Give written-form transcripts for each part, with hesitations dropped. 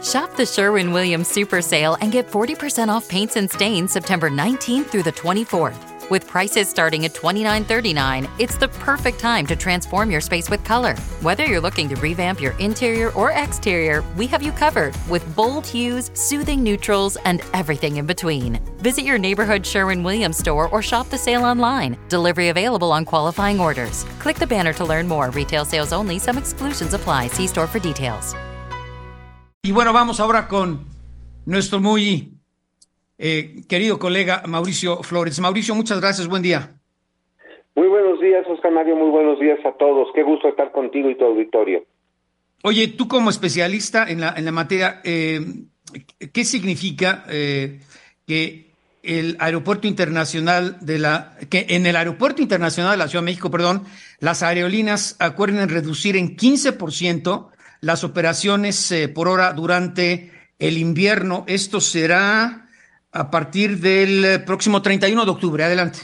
Shop the Sherwin-Williams Super Sale and get 40% off paints and stains September 19th through the 24th. With prices starting at $29.39, it's the perfect time to transform your space with color. Whether you're looking to revamp your interior or exterior, we have you covered with bold hues, soothing neutrals, and everything in between. Visit your neighborhood Sherwin-Williams store or shop the sale online. Delivery available on qualifying orders. Click the banner to learn more. Retail sales only. Some exclusions apply. See store for details. Y bueno, vamos ahora con nuestro muy querido colega Mauricio Flores. Mauricio, muchas gracias, buen día. Muy buenos días, Oscar Mario, muy buenos días a todos. Qué gusto estar contigo y tu auditorio. Oye, tú como especialista en la materia, ¿qué significa que el aeropuerto internacional que en el aeropuerto internacional de la Ciudad de México, las aerolíneas acuerden reducir en 15% las operaciones por hora durante el invierno? Esto será a partir del próximo 31 de octubre. Adelante.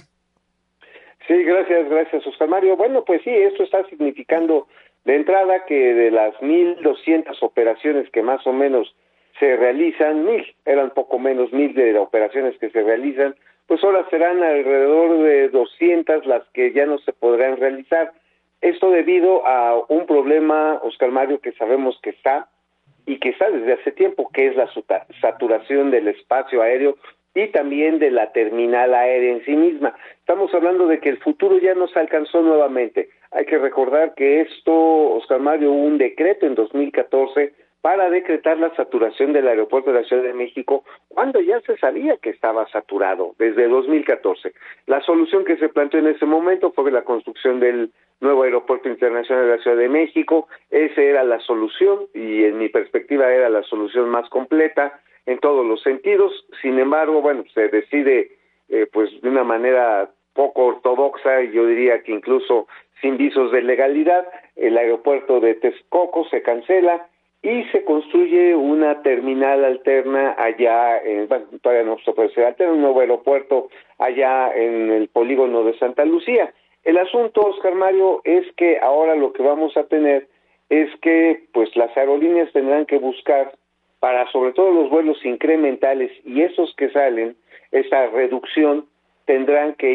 Sí, gracias, Oscar Mario. Bueno, pues sí, esto está significando de entrada que de las 1,200 operaciones que más o menos se realizan, 1,000, eran poco menos 1,000 de las operaciones que se realizan, pues ahora serán alrededor de 200 las que ya no se podrán realizar. Esto debido a un problema, Oscar Mario, que sabemos que está y que está desde hace tiempo, que es la saturación del espacio aéreo y también de la terminal aérea en sí misma. Estamos hablando de que el futuro ya nos alcanzó nuevamente. Hay que recordar que esto, Oscar Mario, hubo un decreto en 2014 para decretar la saturación del aeropuerto de la Ciudad de México cuando ya se sabía que estaba saturado desde 2014. La solución que se planteó en ese momento fue la construcción del nuevo aeropuerto internacional de la Ciudad de México. Esa era la solución y en mi perspectiva era la solución más completa en todos los sentidos. Sin embargo, bueno, se decide pues de una manera poco ortodoxa, y yo diría que incluso sin visos de legalidad. El aeropuerto de Texcoco se cancela y se construye una terminal alterna allá, todavía no se puede ser alterna, un nuevo aeropuerto allá en el polígono de Santa Lucía. El asunto, Oscar Mario, es que ahora lo que vamos a tener es que pues las aerolíneas tendrán que buscar para sobre todo los vuelos incrementales y esos que salen, esa reducción, tendrán que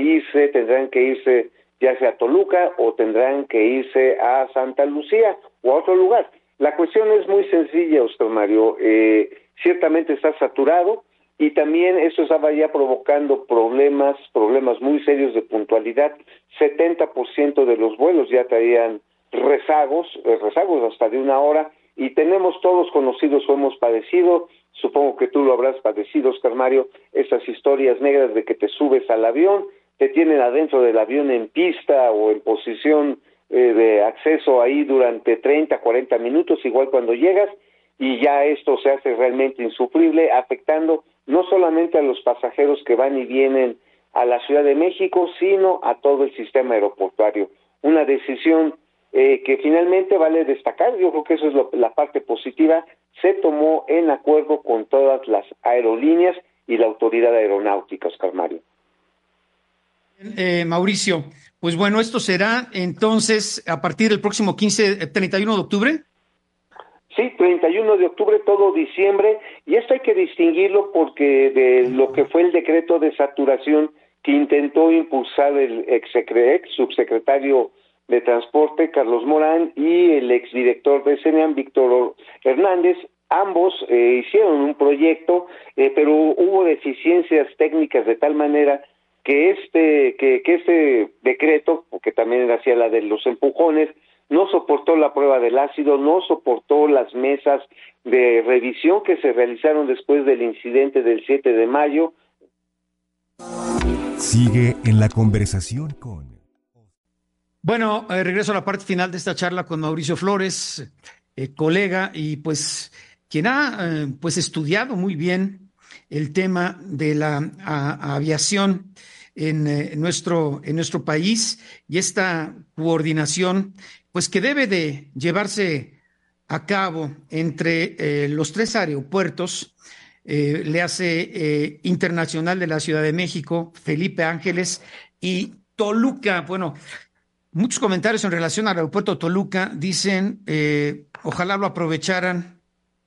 irse ya sea a Toluca o tendrán que irse a Santa Lucía o a otro lugar. La cuestión es muy sencilla, Oscar Mario. Ciertamente está saturado y también eso estaba ya provocando problemas muy serios de puntualidad. 70% de los vuelos ya traían rezagos hasta de 1 hora, y tenemos todos conocidos o hemos padecido, supongo que tú lo habrás padecido, Oscar Mario, esas historias negras de que te subes al avión, te tienen adentro del avión en pista o en posición de acceso ahí durante 30, 40 minutos, igual cuando llegas, y ya esto se hace realmente insufrible, afectando no solamente a los pasajeros que van y vienen a la Ciudad de México, sino a todo el sistema aeroportuario. Una decisión que finalmente vale destacar, yo creo que eso es la parte positiva, se tomó en acuerdo con todas las aerolíneas y la autoridad aeronáutica, Oscar Mario. Mauricio, pues bueno, esto será entonces a partir del próximo 31 de octubre. Sí, 31 de octubre, todo diciembre, y esto hay que distinguirlo porque de lo que fue el decreto de saturación que intentó impulsar el ex subsecretario de Transporte, Carlos Morán, y el exdirector de CENEAM, Víctor Hernández. Ambos hicieron un proyecto, pero hubo deficiencias técnicas de tal manera que este decreto, porque también hacía la de los empujones, no soportó la prueba del ácido, no soportó las mesas de revisión que se realizaron después del incidente del 7 de mayo. Sigue en la conversación con... Bueno, regreso a la parte final de esta charla con Mauricio Flores, colega, y pues quien ha pues estudiado muy bien el tema de la aviación en nuestro país, y esta coordinación pues que debe de llevarse a cabo entre los 3 aeropuertos, le hace Internacional de la Ciudad de México, Felipe Ángeles y Toluca. Bueno, muchos comentarios en relación al aeropuerto de Toluca dicen, ojalá lo aprovecharan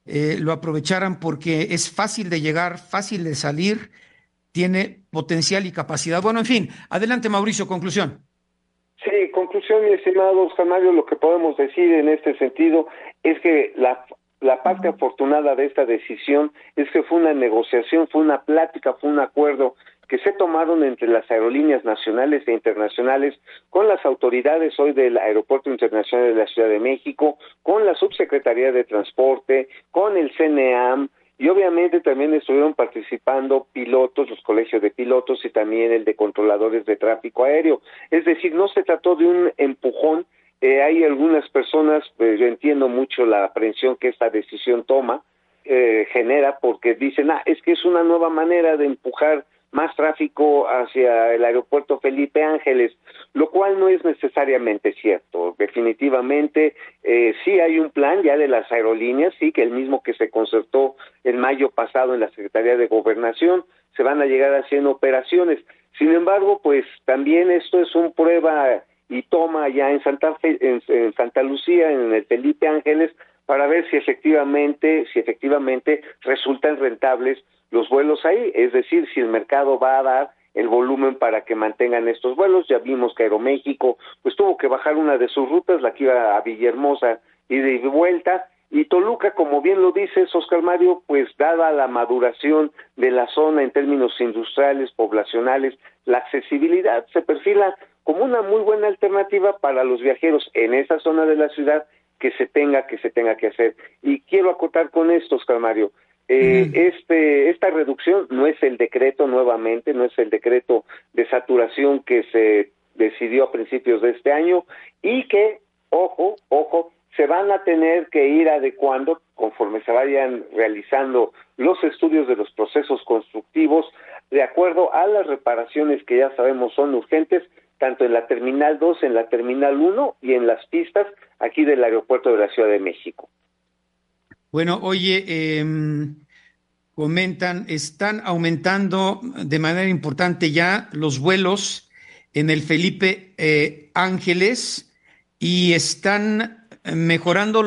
lo aprovecharan porque es fácil de llegar, fácil de salir, tiene potencial y capacidad. Bueno, en fin, adelante Mauricio, conclusión. Sí, conclusión, mi estimado Oscar Mario, lo que podemos decir en este sentido es que la parte afortunada de esta decisión es que fue una negociación, fue una plática, fue un acuerdo que se tomaron entre las aerolíneas nacionales e internacionales con las autoridades hoy del Aeropuerto Internacional de la Ciudad de México, con la Subsecretaría de Transporte, con el CNEAM, y obviamente también estuvieron participando pilotos, los colegios de pilotos y también el de controladores de tráfico aéreo. Es decir, no se trató de un empujón. Hay algunas personas, pues yo entiendo mucho la aprehensión que esta decisión genera, porque dicen, es que es una nueva manera de empujar más tráfico hacia el aeropuerto Felipe Ángeles, lo cual no es necesariamente cierto. Definitivamente sí hay un plan ya de las aerolíneas, sí, que el mismo que se concertó en mayo pasado en la Secretaría de Gobernación, se van a llegar haciendo operaciones. Sin embargo, pues también esto es un prueba y toma ya en Santa Lucía, en el Felipe Ángeles, para ver si efectivamente resultan rentables los vuelos ahí, es decir, si el mercado va a dar el volumen para que mantengan estos vuelos. Ya vimos que Aeroméxico pues tuvo que bajar una de sus rutas, la que iba a Villahermosa y de vuelta, y Toluca, como bien lo dices, Oscar Mario, pues dada la maduración de la zona en términos industriales, poblacionales, la accesibilidad se perfila como una muy buena alternativa para los viajeros en esa zona de la ciudad que se tenga que hacer. Y quiero acotar con esto, Oscar Mario, esta reducción no es el decreto, nuevamente, no es el decreto de saturación que se decidió a principios de este año, y que, ojo, se van a tener que ir adecuando conforme se vayan realizando los estudios de los procesos constructivos, de acuerdo a las reparaciones que ya sabemos son urgentes, tanto en la Terminal 2, en la Terminal 1 y en las pistas aquí del aeropuerto de la Ciudad de México. Bueno, oye, comentan, están aumentando de manera importante ya los vuelos en el Felipe Ángeles y están mejorando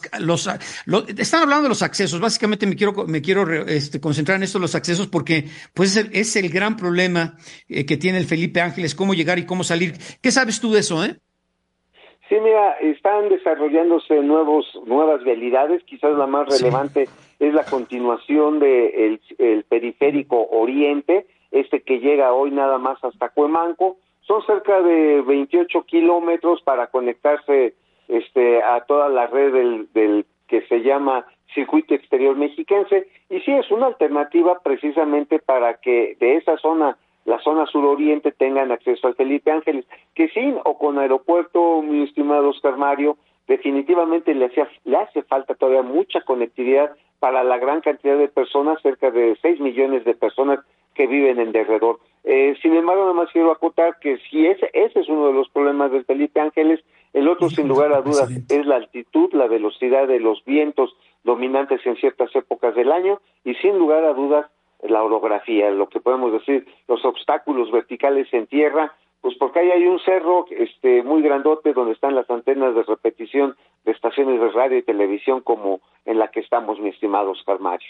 están hablando de los accesos. Básicamente me quiero concentrar en esto, los accesos, porque pues es el gran problema que tiene el Felipe Ángeles, cómo llegar y cómo salir. ¿Qué sabes tú de eso, Sí, mira, están desarrollándose nuevas vialidades. Quizás la más relevante es la continuación de el periférico oriente, que llega hoy nada más hasta Cuemanco. Son cerca de 28 kilómetros para conectarse a toda la red del que se llama Circuito Exterior Mexiquense, y sí es una alternativa precisamente para que de esa zona, la zona suroriente, tengan acceso al Felipe Ángeles, que sin o con aeropuerto, mi estimado Oscar Mario, definitivamente le hace falta todavía mucha conectividad para la gran cantidad de personas, cerca de 6 millones de personas que viven en derredor. Sin embargo, nada más quiero acotar que si ese es uno de los problemas del Felipe Ángeles. El otro, sin lugar a dudas, es la altitud, la velocidad de los vientos dominantes en ciertas épocas del año, y sin lugar a dudas la orografía, lo que podemos decir, los obstáculos verticales en tierra, pues porque ahí hay un cerro muy grandote donde están las antenas de repetición de estaciones de radio y televisión como en la que estamos, mi estimado Oscar Mario.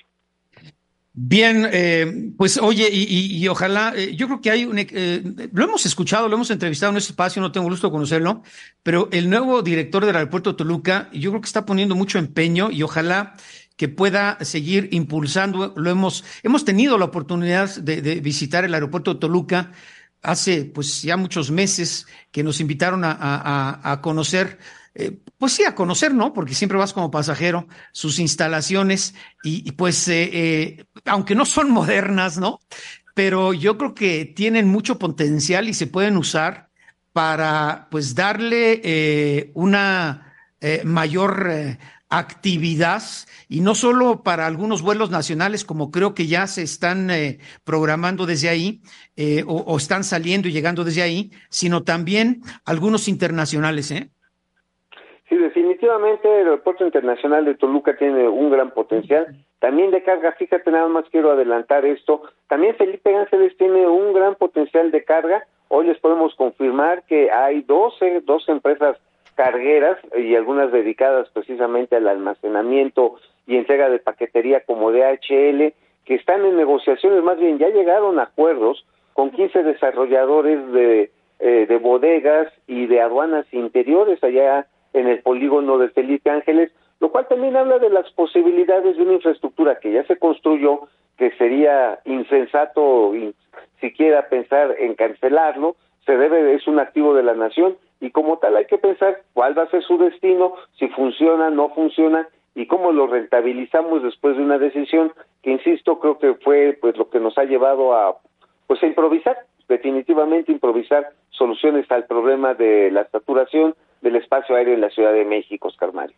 Bien, pues oye, y ojalá, yo creo que hay lo hemos escuchado, lo hemos entrevistado en este espacio, no tengo gusto de conocerlo, pero el nuevo director del aeropuerto de Toluca, yo creo que está poniendo mucho empeño y ojalá que pueda seguir impulsando. Hemos tenido la oportunidad de visitar el aeropuerto de Toluca hace pues ya muchos meses, que nos invitaron a conocer. Pues sí, a conocer, ¿no? Porque siempre vas como pasajero, sus instalaciones y pues, aunque no son modernas, ¿no? Pero yo creo que tienen mucho potencial y se pueden usar para, pues, darle una mayor actividad, y no solo para algunos vuelos nacionales, como creo que ya se están programando desde ahí, o están saliendo y llegando desde ahí, sino también algunos internacionales, Sí, definitivamente el Aeropuerto Internacional de Toluca tiene un gran potencial, también de carga. Fíjate, nada más quiero adelantar esto, también Felipe Ángeles tiene un gran potencial de carga. Hoy les podemos confirmar que hay 12 empresas cargueras y algunas dedicadas precisamente al almacenamiento y entrega de paquetería como DHL, que están en negociaciones, más bien ya llegaron a acuerdos con 15 desarrolladores de bodegas y de aduanas interiores allá en el polígono de Felipe Ángeles, lo cual también habla de las posibilidades de una infraestructura que ya se construyó, que sería insensato siquiera pensar en cancelarlo. Es un activo de la nación y como tal hay que pensar cuál va a ser su destino, si funciona, no funciona y cómo lo rentabilizamos después de una decisión que, insisto, creo que fue pues lo que nos ha llevado a improvisar, definitivamente improvisar soluciones al problema de la saturación del espacio aéreo en la Ciudad de México, Oscar Mario.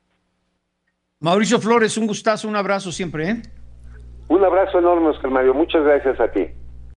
Mauricio Flores, un gustazo, un abrazo siempre, ¿eh? Un abrazo enorme, Oscar Mario, muchas gracias a ti.